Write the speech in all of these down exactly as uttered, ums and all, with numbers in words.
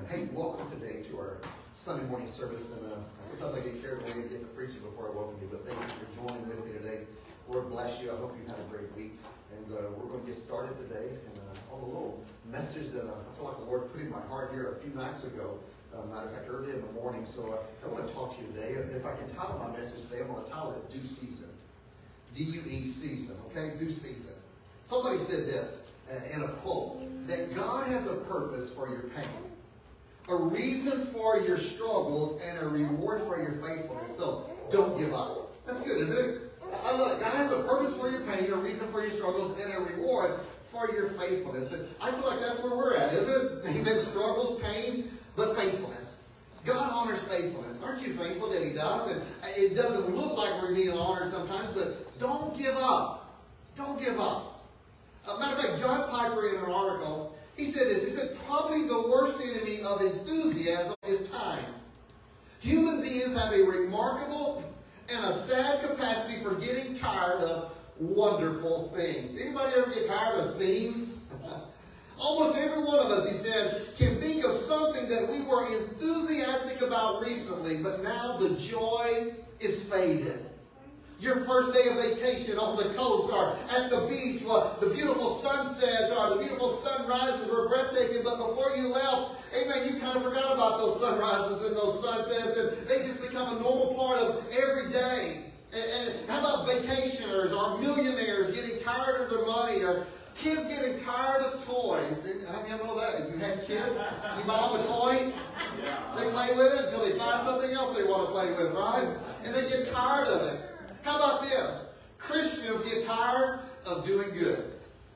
Hey, welcome today to our Sunday morning service. And uh, sometimes I get carried away and get to preaching before I welcome you, but thank you for joining with me today. Lord bless you. I hope you've had a great week. And uh, we're going to get started today. And uh, on a little message that uh, I feel like the Lord put in my heart here a few nights ago. Uh, matter of fact, early in the morning. So uh, I want to talk to you today. If I can title my message today, I'm going to title it Due Season. D U E season, okay? Due season. Somebody said this uh, in a quote, that God has a purpose for your pain, a reason for your struggles, and a reward for your faithfulness. So don't give up. That's good, isn't it? I love it. God has a purpose for your pain, a reason for your struggles, and a reward for your faithfulness. And I feel like that's where we're at, isn't it? Amen. Struggles, pain, but faithfulness. God honors faithfulness. Aren't you thankful that He does? And it doesn't look like we're being honored sometimes, but don't give up. Don't give up. Uh, matter of fact, John Piper in an article, he said this. He said, probably the worst enemy of enthusiasm is time. Human beings have a remarkable and a sad capacity for getting tired of wonderful things. Anybody ever get tired of things? Almost every one of us, he says, can think of something that we were enthusiastic about recently, but now the joy is faded. Your first day of vacation on the coast or at the beach, well, the beautiful sunsets or the beautiful sunrises were breathtaking, but before you left, amen, you kind of forgot about those sunrises and those sunsets, and they just become a normal part of every day. And, and how about vacationers or millionaires getting tired of their money, or kids getting tired of toys? How many of you know that? If you had kids, you buy them a toy, they play with it until they find something else they want to play with, right? And they get tired of it. How about this? Christians get tired of doing good.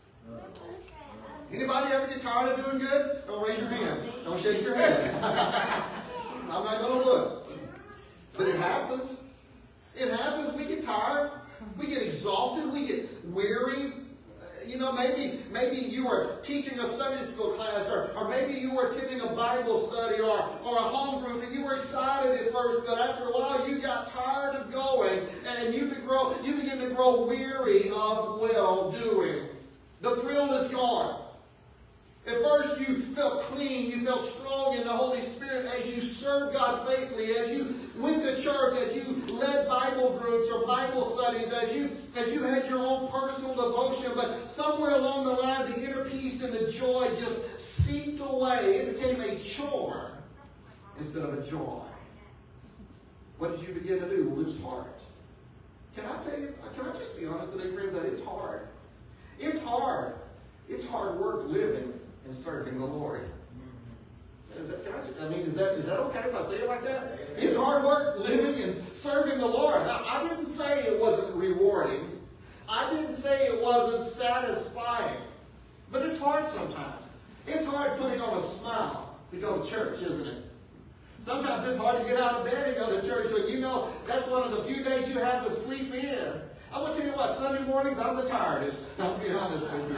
Anybody ever get tired of doing good? Don't raise your hand. Don't shake your head. I'm not going to look. But it happens. It happens. We get tired. We get exhausted. We get weary. You know, maybe maybe you were teaching a Sunday school class, or, or maybe you were attending a Bible study or, or a home group, and you were excited at first, but after a while you got tired of going, and you, grow, you begin to grow weary of well-doing. The thrill is gone. At first you felt clean, you felt strong in the Holy Spirit as you served God faithfully, as you went to church, as you led Bible groups or Bible studies, as you as you had your own personal devotion, but somewhere along the line the inner peace and the joy just seeped away. It became a chore instead of a joy. What did you begin to do? Lose heart. Can I tell you, can I just be honest with you, friends, that it's hard. It's hard. It's hard work living and serving the Lord. Can I, just, I mean, is that is that okay if I say it like that? It's hard work living and serving the Lord. Now, I didn't say it wasn't rewarding. I didn't say it wasn't satisfying. But it's hard sometimes. It's hard putting on a smile to go to church, isn't it? Sometimes it's hard to get out of bed and go to church when you know that's one of the few days you have to sleep in. I'm going to tell you what, Sunday mornings, I'm the tiredest. I'll be honest with you.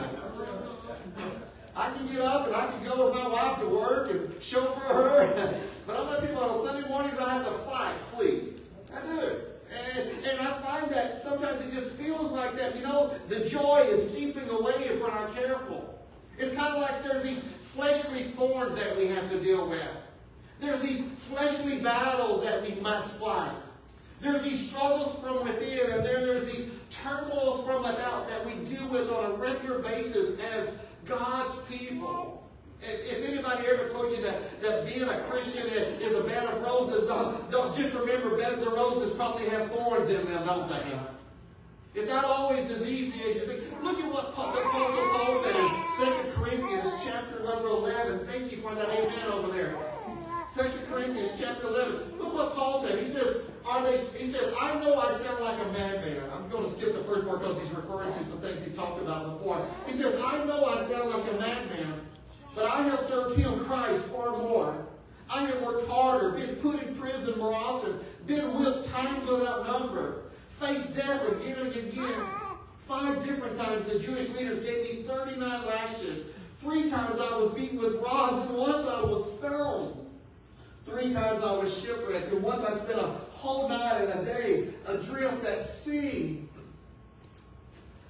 I can get up and I can go with my wife to work and chauffeur her. But I'm going to tell you what, on Sunday mornings, I have to fight sleep. I do. And, and I find that sometimes it just feels like that. You know, the joy is seeping away if we're not careful. It's kind of like there's these fleshly thorns that we have to deal with. There's these fleshly battles that we must fight. There's these struggles from within, and then there's these turmoils from without that we deal with on a regular basis as God's people. If, if anybody ever told you that, that being a Christian is a bed of roses, don't, don't just remember beds of roses probably have thorns in them, don't they? It's not always as easy as you think. Look at what Paul, the Apostle Paul said in Second Corinthians chapter number eleven. Thank you for that amen over there. Second Corinthians chapter eleven. Look what Paul said. He says, Are they, he says, I know I sound like a madman. I'm going to skip the first part because he's referring to some things he talked about before. He says, I know I sound like a madman, but I have served him, Christ, far more. I have worked harder, been put in prison more often, been whipped times without number, faced death again and again. Five different times the Jewish leaders gave me thirty-nine lashes. Three times I was beaten with rods, and once I was stoned. Three times I was shipwrecked, and once I spent a whole night and a day adrift at sea.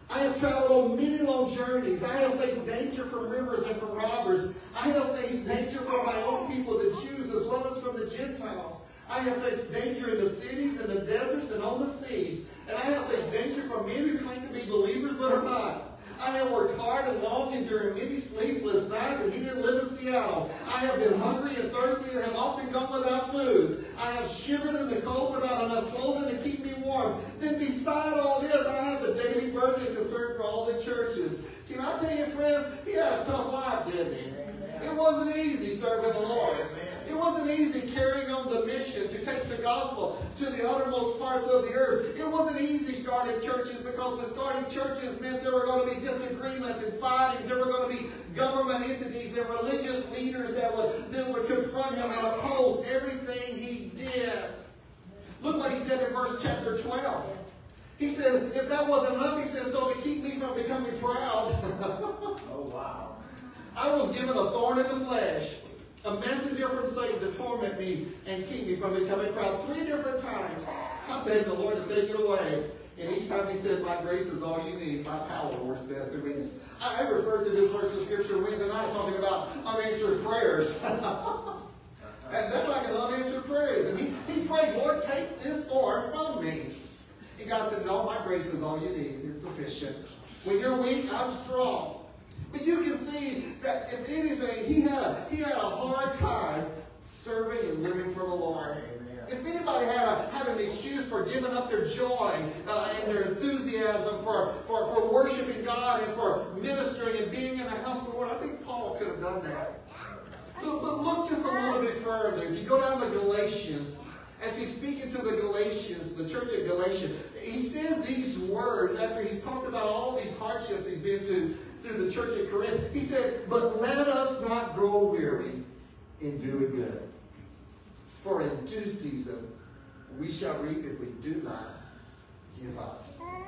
I have traveled on many long journeys. I have faced danger from rivers and from robbers. I have faced danger from my own people, the Jews, as well as from the Gentiles. I have faced danger in the cities and the deserts and on the seas. And I have faced danger from men who claim to be believers but are not. I have worked hard and long, enduring many sleepless nights, and he didn't live in Seattle. I have been hungry and thirsty and have often gone without food. I have shivered in the cold without enough clothing to keep me warm. Then beside all this, I have the daily burden and concern for all the churches. Can I tell you, friends, he had a tough life, didn't he? It wasn't easy serving the Lord. It wasn't easy carrying on the mission to take the gospel to the uttermost parts of the earth. It wasn't easy starting churches, because with starting churches meant there were going to be disagreements and fightings. There were going to be government entities and religious leaders that would, that would confront him and oppose everything he did. Look what he said in verse chapter twelve. He said, if that wasn't enough, he said, so to keep me from becoming proud. Oh, wow. I was given a thorn in the flesh, a messenger from Satan to torment me and keep me from becoming proud. Three different times I begged the Lord to take it away. And each time he said, my grace is all you need. My power works best in weakness. I referred to this verse of Scripture Wednesday night talking about unanswered prayers. And that's like an unanswered prayers. And he, he prayed, Lord, take this thorn from me. And God said, no, my grace is all you need. It's sufficient. When you're weak, I'm strong. But you can see that, if anything, he had a, he had a hard time serving and living for the Lord. Amen. If anybody had, a, had an excuse for giving up their joy uh, and their enthusiasm for, for, for worshiping God and for ministering and being in the house of the Lord, I think Paul could have done that. But, but look just a little bit further. If you go down to Galatians, as he's speaking to the Galatians, the church at Galatia, he says these words after he's talked about all these hardships he's been to through the church at Corinth. He said, but let us not grow weary in doing good. For in due season we shall reap if we do not give up.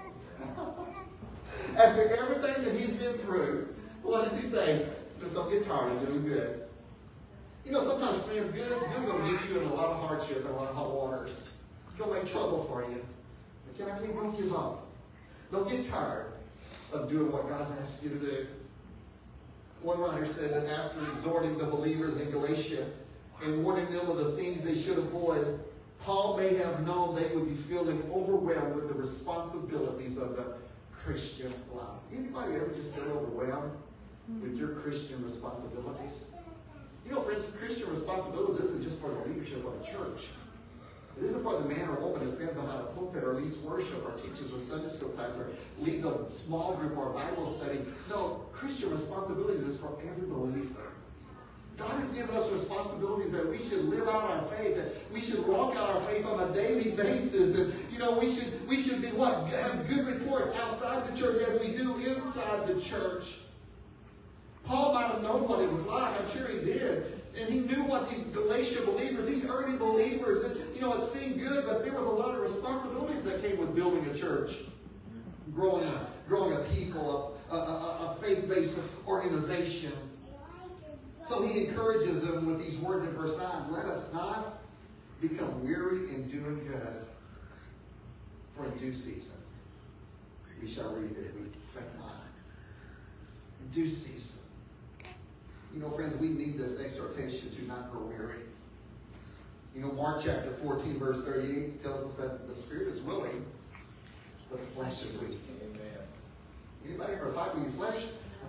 After everything that he's been through, what does he say? Just don't get tired of doing good. You know, sometimes, friends, good is going to get you in a lot of hardship and a lot of hot waters. It's going to make trouble for you. But can I tell you, don't give up. Don't get tired of doing what God's asked you to do. One writer said that after exhorting the believers in Galatia and warning them of the things they should avoid, Paul may have known they would be feeling overwhelmed with the responsibilities of the Christian life. Anybody ever just feel overwhelmed with your Christian responsibilities? You know, friends, Christian responsibilities isn't just for the leadership of a church. It isn't for the man or woman that stands behind a pulpit or leads worship or teaches a Sunday school class or leads a small group or a Bible study. No, Christian responsibilities is for every believer. God has given us responsibilities that we should live out our faith, that we should walk out our faith on a daily basis. And, you know, we should, we should be what? Have good reports outside the church as we do inside the church. Paul might have known what it was like. I'm sure he did. And he knew what these Galatia believers, these early believers, and, you know, it seemed good, but there was a lot of responsibilities that came with building a church, growing a, growing a people, a, a, a faith-based organization. So he encourages them with these words in verse nine, let us not become weary in doing good, for in due season we shall reap if we faint not. In due season. You know, friends, we need this exhortation to not grow weary. You know, Mark chapter fourteen, verse thirty-eight tells us that the spirit is willing, but the flesh is weak. Amen. Anybody ever fight with your flesh?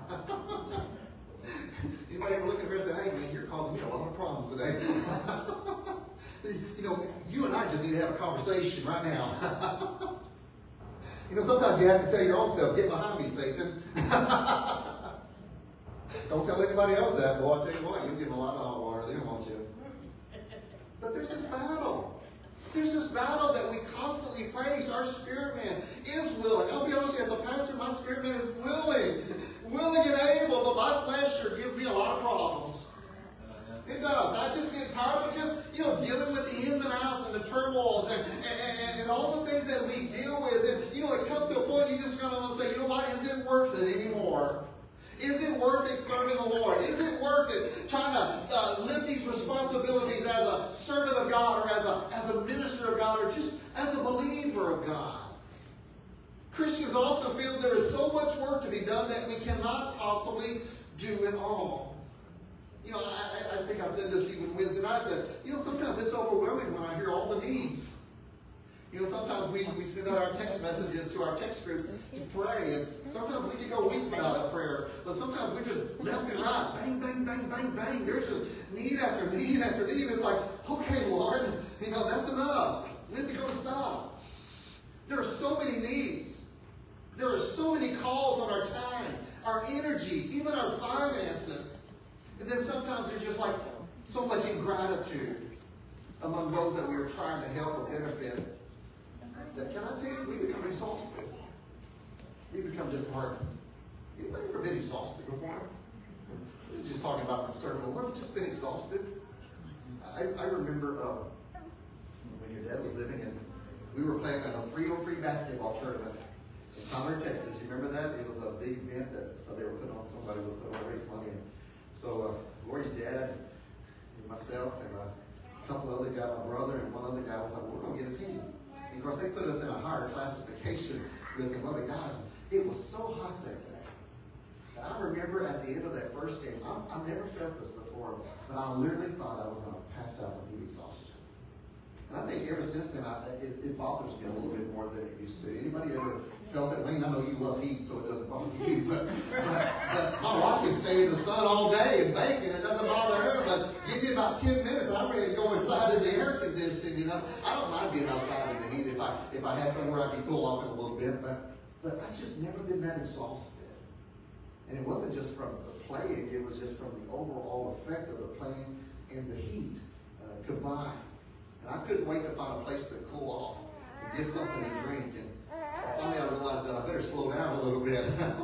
Anybody ever look at her and say, hey, man, you're causing me a lot of problems today? You know, you and I just need to have a conversation right now. You know, sometimes you have to tell your own self, get behind me, Satan. Don't tell anybody else that. Boy, I'll tell you what, you'll give them a lot of hot water. They don't want you. But there's this battle. There's this battle that we constantly face. Our spirit man is willing. I'll be honest with you, as a pastor, my spirit man is willing. Willing and able, but my flesh sure gives me a lot of problems. It does. I just get tired of just, you know, dealing with the ins and outs and the turmoils and, and, and, and all the things that we deal with. And, you know, it comes to a point you just going to say, you know what, is it worth it anymore? Is it worth it serving the Lord? Is it worth it trying to uh, live these responsibilities as a servant of God or as a, as a minister of God or just as a believer of God? Christians often feel there is so much work to be done that we cannot possibly do it all. You know, I, I think I said this even Wednesday night, that, you know, sometimes it's overwhelming when I hear all the needs. You know, sometimes we, we send out our text messages to our text groups to pray, and sometimes we can go weeks without a prayer, but sometimes we just left and right, bang, bang, bang, bang, bang. There's just need after need after need. It's like, okay, Lord, you know, that's enough. When's it going to stop? There are so many needs. There are so many calls on our time, our energy, even our finances. And then sometimes there's just like so much ingratitude among those that we are trying to help or benefit. That, can I tell you, we become exhausted. We become disheartened. Anybody ever been exhausted before? We're just talking about from serving the Lord. We've just been exhausted. I, I remember um, when your dad was living, and we were playing in a three on three basketball tournament in Tyler, Texas. You remember that? It was a big event that so they were putting on. Somebody was going to raise money. And so uh, Lori's dad and myself and a couple other guys, my brother and one other guy, we thought, we're going to get a team. And of course, they put us in a higher classification with some other guys. It was so hot that day. And I remember at the end of that first game, I, I've never felt this before, but I literally thought I was going to pass out from heat exhaustion. And I think ever since then, I, it, it bothers me a little bit more than it used to. Anybody ever felt that? Wayne, I know you love heat, so it doesn't bother you. But, but, but my wife can stay in the sun all day and bake, and it doesn't bother her. But give me about ten minutes, and I'm ready to go inside in the air conditioning. You know, I don't mind being outside in the heat if I if I have somewhere I can cool off it a little bit. But but I've just never been that exhausted. And it wasn't just from the playing; it was just from the overall effect of the playing and the heat uh, combined. And I couldn't wait to find a place to cool off and get something to drink. And finally I realized that I better slow down a little bit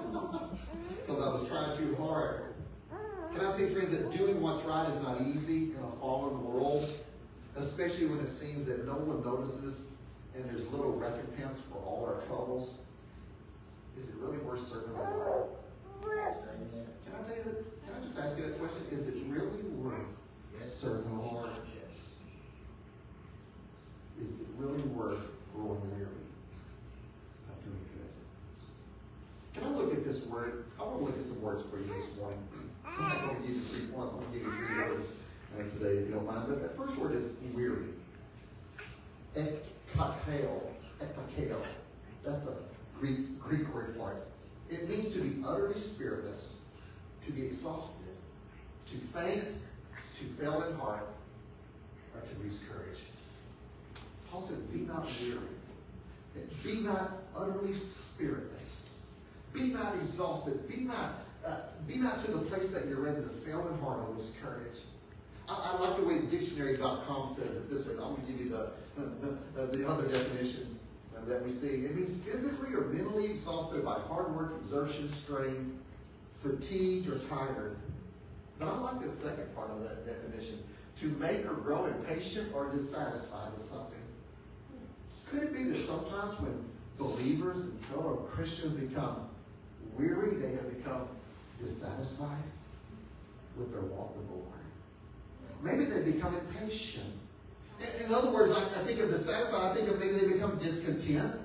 because I was trying too hard. Can I tell you, friends, that doing what's right is not easy in a fallen world, especially when it seems that no one notices and there's little recompense for all our troubles? Is it really worth serving the Lord? Can I tell you that? Can I just ask you that question? Is it really worth serving the Lord? Is it really worth growing weary of doing good? Can I look at this word? I want to look at some words for you this morning. I'm not going to give you three points. I'm going to give you three words uh, today, if you don't mind. But the first word is weary. Ekpakeo. Ekpakeo. That's the Greek, Greek word for it. It means to be utterly spiritless, to be exhausted, to faint, to fail in heart, or to lose courage. Paul says, be not weary. Be not utterly spiritless. Be not exhausted. Be not, uh, be not to the place that you're ready to fail in heart or lose courage. I, I like the way dictionary dot com says it this way. I'm going to give you the, the, the, the other definition uh, that we see. It means physically or mentally exhausted by hard work, exertion, strain, fatigued, or tired. But I like the second part of that definition. To make or grow impatient or dissatisfied with something. Could it be that sometimes when believers and fellow Christians become weary, they have become dissatisfied with their walk with the Lord? Maybe they become impatient. In, in other words, I, I think of dissatisfied, I think of maybe they become discontent.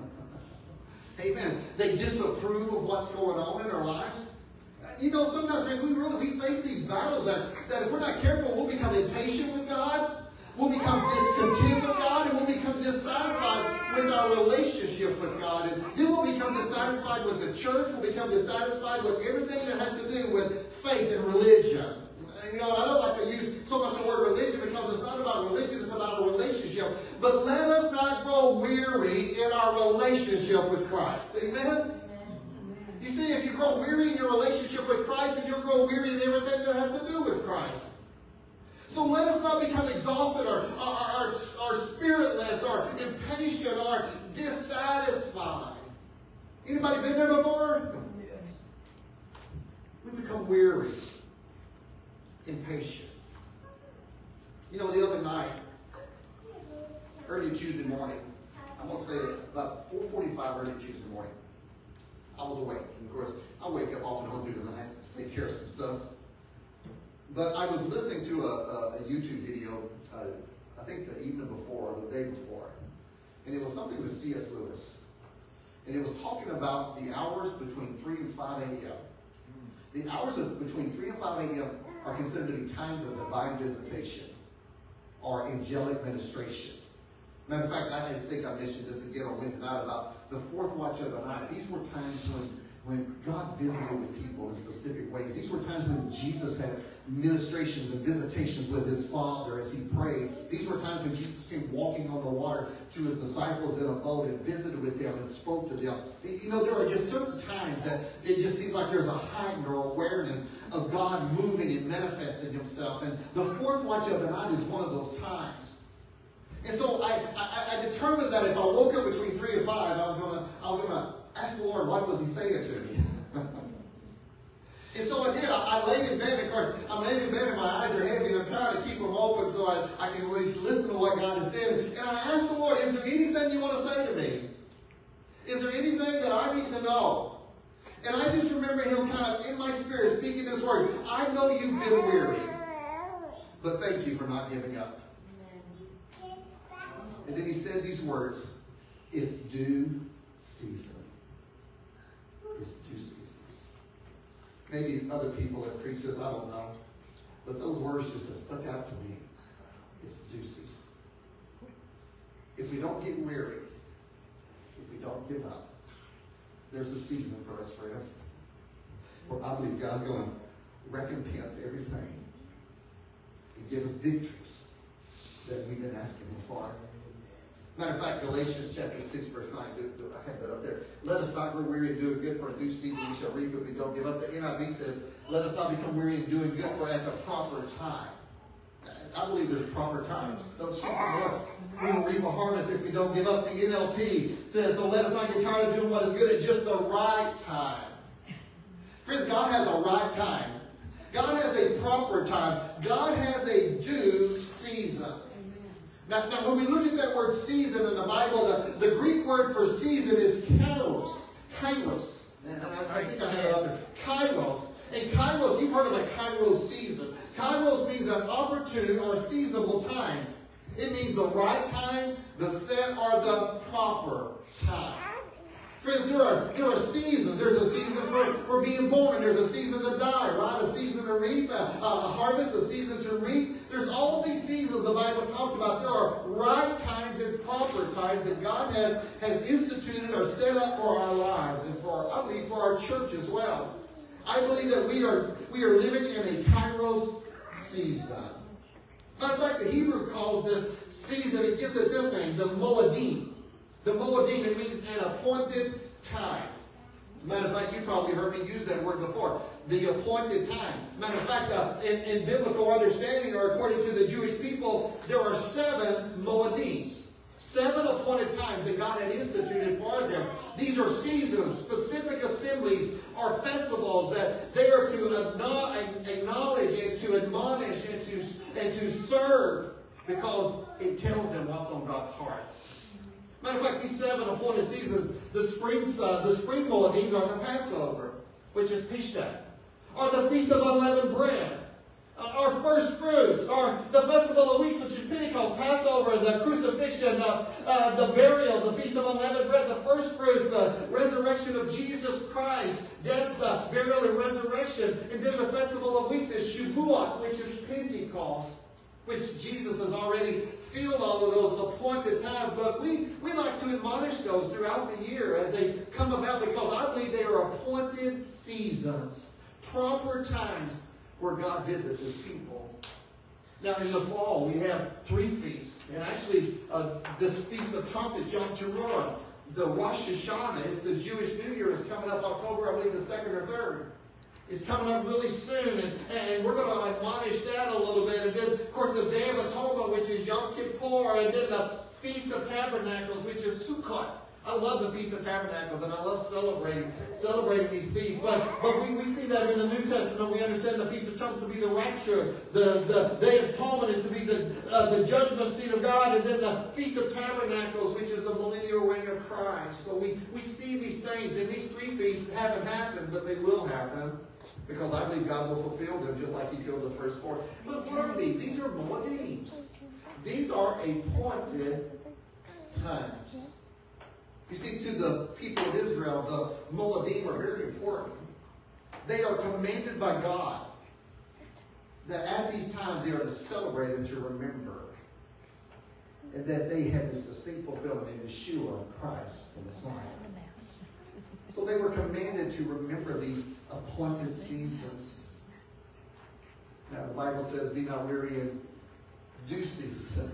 Amen. They disapprove of what's going on in their lives. You know, sometimes friends, we really we face these battles that, that if we're not careful, we'll become impatient with God. We'll become discontent with God, and we'll become dissatisfied with our relationship with God. And then we'll become dissatisfied with the church. We'll become dissatisfied with everything that has to do with faith and religion. You know, I don't like to use so much the word religion because it's not about religion, it's about a relationship. But let us not grow weary in our relationship with Christ. Amen? You see, if you grow weary in your relationship with Christ, then you'll grow weary in everything that has to do with Christ. So let us not become exhausted or, or, or, or spiritless or impatient or dissatisfied. Anybody been there before? Yeah. We become weary, impatient. You know, the other night, early Tuesday morning, I'm going to say about four forty-five early Tuesday morning, I was awake. And of course, I wake up off and on through the night, take care of some stuff. But I was listening to a, a, a YouTube video, uh, I think the evening before or the day before. And it was something with C S Lewis. And it was talking about the hours between three and five a.m. The hours of between three and five a.m. are considered to be times of divine visitation or angelic ministration. Matter of fact, I think I mentioned this again on Wednesday night about the fourth watch of the night. These were times when, when God visited with people in specific ways. These were times when Jesus had ministrations and visitations with his Father as he prayed. These were times when Jesus came walking on the water to his disciples in a boat and visited with them and spoke to them. You know, there are just certain times that it just seems like there's a heightened or awareness of God moving and manifesting himself. And the fourth watch of the night is one of those times. And so I, I, I determined that if I woke up between three and five, I was gonna I was gonna ask the Lord, what was he saying to me? And so I did. I, I laid in bed. Of course, I'm laying in bed and my eyes are heavy. And I'm trying to keep them open so I, I can at least listen to what God is saying. And I asked the Lord, is there anything you want to say to me? Is there anything that I need to know? And I just remember him kind of in my spirit speaking this word. I know you've been weary, but thank you for not giving up. And then he said these words, it's due season. It's due season. Maybe other people have preached this, I don't know. But those words just have stuck out to me. It's due season. If we don't get weary, if we don't give up, there's a season for us, friends, where I believe God's going to recompense everything and give us victories that we've been asking him for. Matter of fact, Galatians chapter six, verse nine, do, do, I have that up there. Let us not grow weary in doing good, for in due season we shall reap if we don't give up. The N I V says, let us not become weary in doing good, for at the proper time. I believe there's proper times. Don't you? We will reap a harvest if we don't give up. The N L T says, so let us not get tired of doing what is good at just the right time. Friends, God has a right time. God has a proper time. God has a due season. Now, now, when we look at that word season in the Bible, the, the Greek word for season is kairos. Kairos. And I, I think I have it up there. Kairos. And kairos, you've heard of a kairos season. Kairos means an opportune or seasonable time. It means the right time, the set, or the proper time. Friends, there are, there are seasons. There's a season for, for being born. There's a season to die, right? A season to reap, a, a harvest, a season to reap. There's all these seasons the Bible talks about. There are right times and proper times that God has, has instituted or set up for our lives and for, I believe, for our church as well. I believe that we are, we are living in a kairos season. Matter of fact, the Hebrew calls this season, it gives it this name, the Moedim. The Moedim, it means an appointed time. Matter of fact, you probably heard me use that word before. The appointed time. Matter of fact, uh, in, in biblical understanding, or according to the Jewish people, there are seven Moedims. Seven appointed times that God had instituted for them. These are seasons, specific assemblies, or festivals that they are to acknowledge and to admonish and to, and to serve, because it tells them what's on God's heart. Matter of fact, these seven appointed seasons, the spring, uh, the spring Moedims are the Passover, which is Pesach, or the Feast of Unleavened Bread, uh, our first fruits, or the Festival of Weeks, which is Pentecost, Passover, the crucifixion, uh, uh, the burial, the Feast of Unleavened Bread, the first fruits, the resurrection of Jesus Christ, death, uh, burial, and resurrection, and then the Festival of Weeks is Shavuot, which is Pentecost, which Jesus has already filled all of those appointed times. But we, we like to admonish those throughout the year as they come about, because I believe they are appointed seasons, proper times where God visits his people. Now in the fall, we have three feasts. And actually, uh, this Feast of Trumpets, Yom Teruah, the Rosh Hashanah, is the Jewish New Year, is coming up October, I believe, the second or third. It's coming up really soon, and, and we're going to admonish that a little bit. And then, of course, the Day of Atonement, which is Yom Kippur, and then the Feast of Tabernacles, which is Sukkot. I love the Feast of Tabernacles, and I love celebrating celebrating these feasts. But, but we, we see that in the New Testament. We understand the Feast of Trumpets to be the rapture. The, the Day of Atonement is to be the, uh, the judgment seat of God. And then the Feast of Tabernacles, which is the millennial reign of Christ. So we, we see these things, and these three feasts haven't happened, but they will happen, because I believe God will fulfill them just like he filled the first four. But what are these? These are Moedims. These are appointed times. You see, to the people of Israel, the Moadim are very important. They are commanded by God that at these times they are to celebrate and to remember. And that they had this distinct fulfillment in Yeshua, Christ, the Messiah. So they were commanded to remember these appointed seasons. Now the Bible says, be not weary in due season.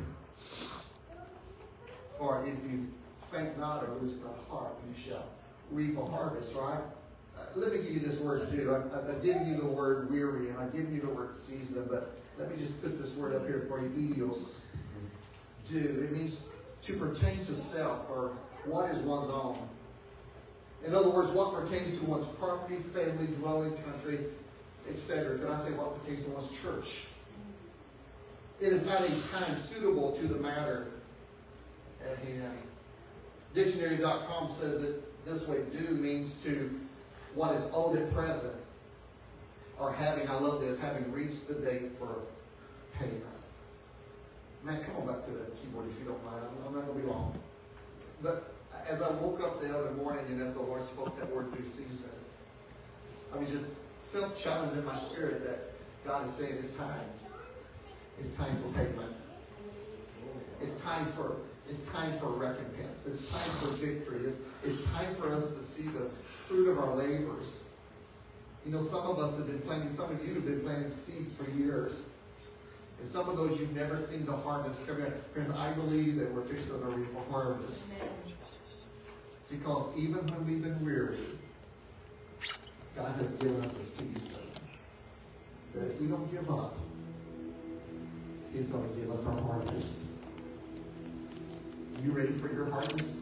For if you faint not or lose not heart, you shall reap a harvest, right? Uh, let me give you this word too. I've, I've given you the word weary and I've given you the word season, but let me just put this word up here for you, idios. Do. It means to pertain to self or what is one's own. In other words, what pertains to one's property, family, dwelling, country, et cetera. Can I say what pertains to one's church? It is at a time suitable to the matter at hand. Dictionary dot com says it this way. Due means to what is owed at present. Or having, I love this, having reached the date for payment. Man, come on back to the keyboard if you don't mind. I'm, I'm not going to be long. But as I woke up the other morning and as the Lord spoke that word due season, I was just felt challenged in my spirit that God is saying it's time. It's time for payment. It's time for it's time for recompense. It's time for victory. It's, it's time for us to see the fruit of our labors. You know, some of us have been planting, some of you have been planting seeds for years. And some of those you've never seen the harvest come in. Friends, I believe that we're fixing to reap a harvest. Because even when we've been weary, God has given us a season that if we don't give up, He's going to give us a harvest. You ready for your harvest?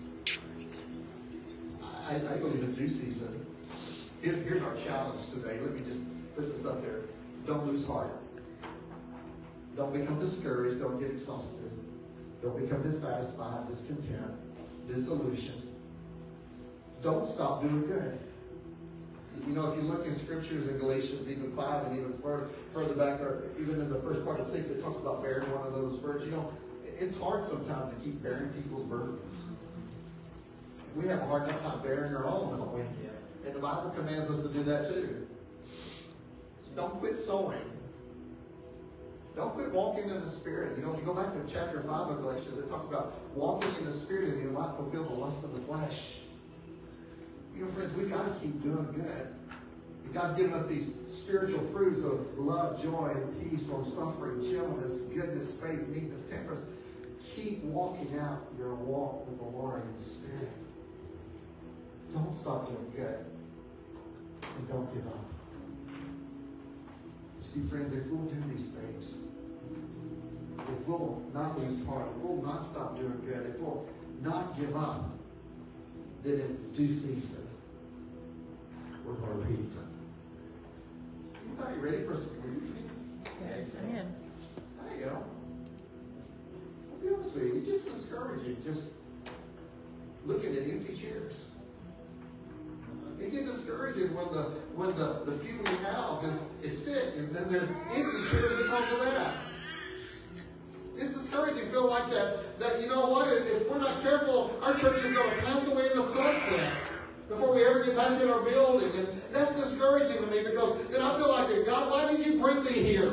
I, I believe it's due season. Here, here's our challenge today. Let me just put this up there. Don't lose heart. Don't become discouraged. Don't get exhausted. Don't become dissatisfied, discontent, disillusioned. Don't stop doing good. You know, if you look in scriptures in Galatians even five and even further, further back, or even in the first part of six, it talks about bearing one another's burdens. You know, it's hard sometimes to keep bearing people's burdens. We have a hard time bearing our own, don't we? And the Bible commands us to do that too. Don't quit sowing. Don't quit walking in the Spirit. You know, if you go back to chapter five of Galatians, it talks about walking in the Spirit and you might fulfill the lust of the flesh. You know, friends, we've got to keep doing good. God's given us these spiritual fruits of love, joy, and peace, or suffering, gentleness, goodness, faith, meekness, temperance. Keep walking out your walk with the Lord in the Spirit. Don't stop doing good. And don't give up. You see, friends, if we'll do these things, if we'll not lose heart, if we'll not stop doing good, if we'll not give up, then in due season, we're going to reap. Anybody ready for some reaping? Amen. There you go. I'll be honest with you, it's just discouraging, just looking at empty chairs. It gets discouraging when the when the, the few we have is, is sick and then there's empty chairs because of that. It's discouraging. Feel like that, that you know what, if, if we're not careful, our church is going to pass away in the sunset before we ever get back in our building. And that's discouraging to me because then I feel like, God, why did you bring me here?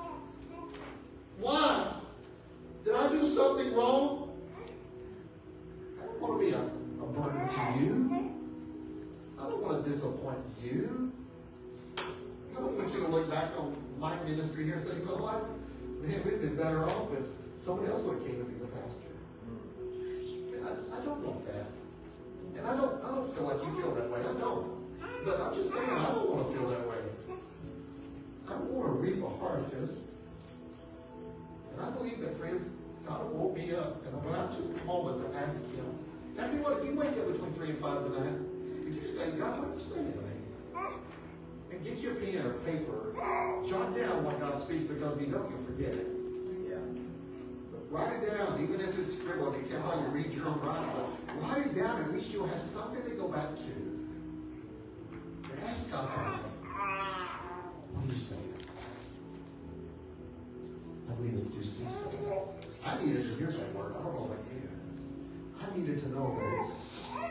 Why? Did I do something wrong? I don't want to be a, a burden to you. I don't want to disappoint you. I don't want you to look back on my ministry here and say, you know what? Man, we'd been better off if somebody else would have came to be the pastor. I, I don't want that. And I don't, I don't feel like you feel that way. I don't. But I'm just saying, I don't want to feel that way. I want to reap a harvest. And I believe that, friends, God woke me up. And when I took a moment to ask Him, now, I tell you what, if you wake up between three and five tonight, if you say, God, what are you saying to me? And get your pen or paper, jot down what God speaks because you know you'll forget it. Yeah. But write it down, even if it's scribbled. You can't hardly read your own writing, but write it down. At least you'll have something to go back to. And ask God, what are you saying? I believe it's just something. I needed to hear that word. I don't know about you. I needed to know that it's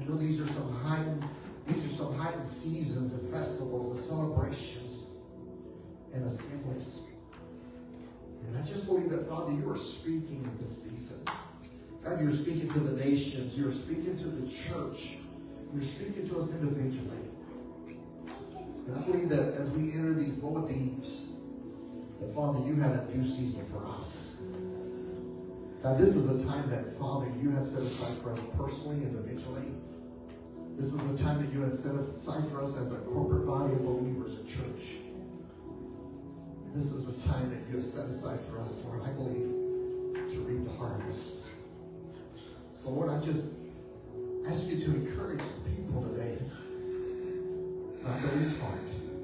You know, these are some heightened, these are some heightened seasons and festivals and celebrations and assemblies. And I just believe that, Father, you are speaking in this season. God, you're speaking to the nations. You're speaking to the church. You're speaking to us individually. And I believe that as we enter these Moedims, that, Father, you have a due season for us. God, this is a time that, Father, you have set aside for us personally, individually. This is the time that you have set aside for us as a corporate body of believers in church. This is a time that you have set aside for us, Lord, I believe, to reap the harvest. So, Lord, I just ask you to encourage the people today not to lose heart,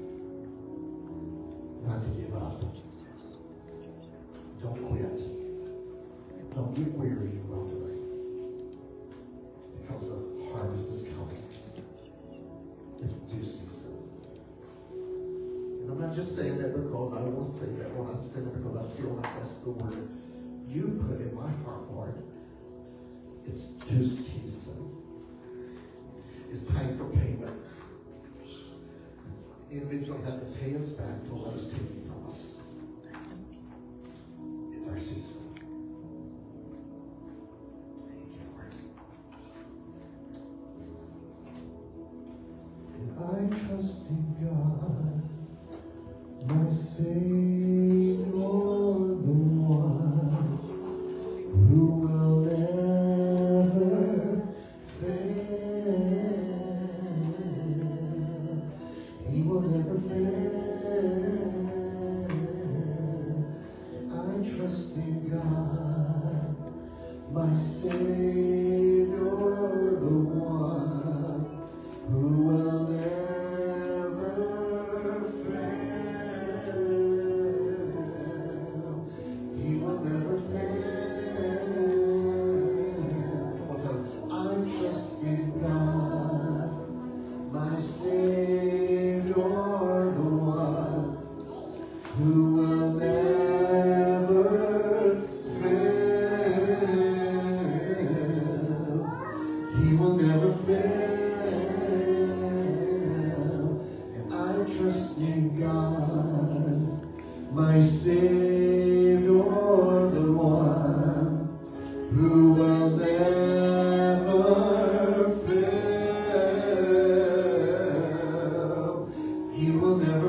not to give up. Don't quit. Don't get weary in well-doing, because the harvest is coming. It's due season. And I'm not just saying that because I want to say that one. I'm saying that because I feel like that's the word you put in my heart, Lord. It's due season. It's time for payment. Individuals don't have to pay us back for what is taken from us. It's our season. Thank you, Lord. And I trust in God, my Savior, the one who will never fail. He will never fail. I trust in God, my Savior, the one who will never fail. He will never fail. I trust in God, my Savior, the one who will never fail. He will never fail. And I trust in God, my Savior, the one who will never fail. He will never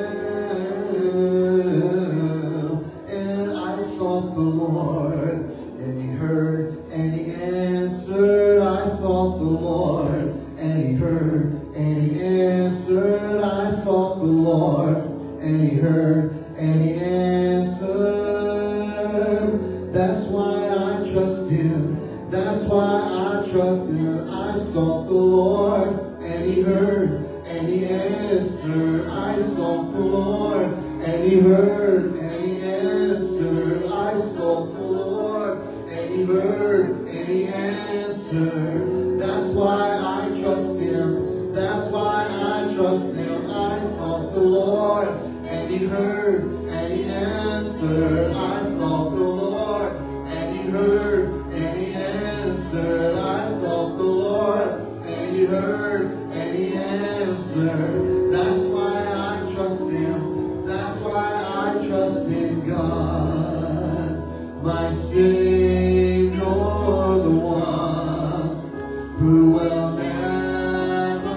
fail. And I sought the Lord, and he heard, and he answered. I sought the Lord, and he heard, and he answered. I sought the Lord, and he heard, and he answered. That's why I trust him. That's why I trust him. I sought the Lord, and he heard, and he answered. I sought the Lord, and he heard, and he answered. I sought the Lord, and he heard, and he answered. That's why I trust him. That's why I trust him. I sought the Lord, and he heard, and he answered. I sought the Lord, and he heard, and he answered. I sought the Lord, and he heard, and he answered. That's why I trust him. That's why I trust in God, my Savior, the one who will never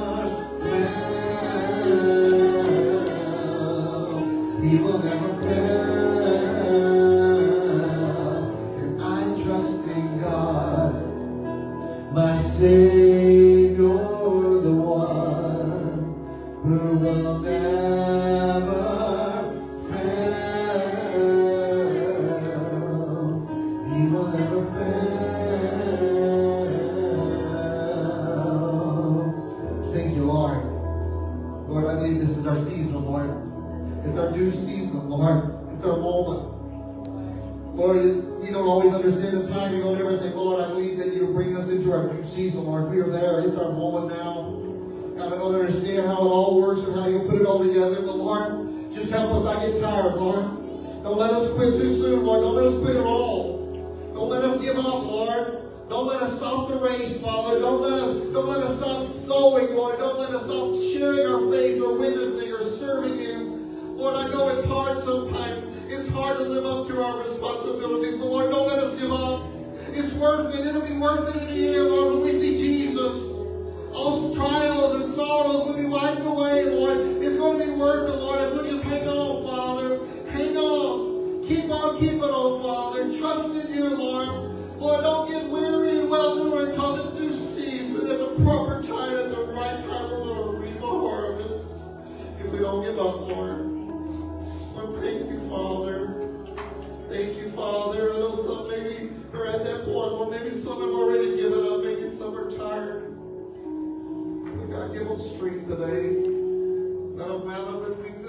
fail. He will never fail. And I trust in God, my Savior, the one who will never fail. He will never fail. Thank you, Lord. Lord, I believe this is our season, Lord. It's our due season, Lord. It's our moment. Lord, we don't always understand the timing on everything. Lord, I believe that you're bringing us into our due season, Lord. We are there. It's our moment now. God, I don't understand how it all works and how you put it all together. But, Lord, just help us not get tired, Lord. Don't let us quit too soon, Lord. Don't let us quit at all. Don't let us give up, Lord. Don't let us stop the race, Father. Don't let us Don't let us stop sowing, Lord. Don't let us stop sharing our faith or witnessing or serving you. Lord, I know it's hard sometimes. It's hard to live up to our responsibilities. But Lord, don't let us give up. It's worth it. It'll be worth it in the end, Lord, when we see Jesus. All trials and sorrows will be wiped away, Lord. It's going to be worth it, Lord, if we just hang on, Father. Hang on. Keep on keeping on, Father. Trust in you, Lord. Lord, don't get weary and well-doing, because it do cease. And at the proper time, at the right time, we're going to reap a harvest. If we don't give up, Lord. Lord, thank you, Father. Thank you, Father. I know some maybe are at that point. Lord, maybe some have already given up. Maybe some are tired. But God, give them strength today. Let them mount up with wings